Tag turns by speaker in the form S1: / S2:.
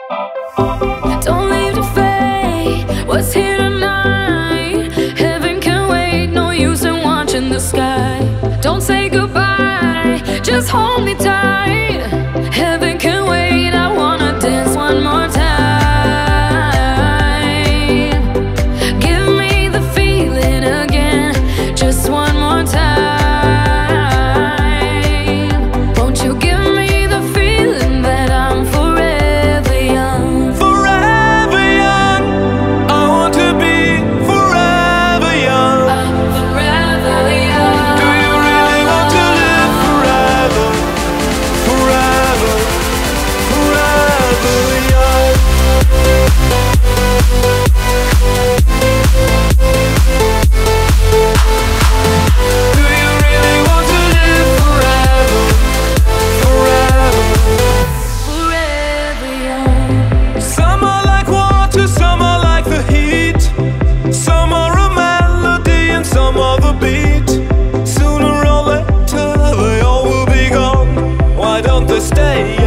S1: Don't leave the fate, what's here tonight? Heaven can wait, no use in watching the sky. Don't say goodbye, just hold me tight. Heaven can wait, I wanna dance one more time. Give me the feeling again, just one more time. Won't you give me the feeling that I'm forever young?
S2: Forever young, I want to be forever young.
S1: I'm forever young.
S2: Do you really want to live forever? Forever, forever young. Do you really want to live forever? Forever.
S1: Forever young.
S2: Some are like water, some are like the heat. Some are a melody and some are the beat. Sooner or later they all will be gone. Why don't they stay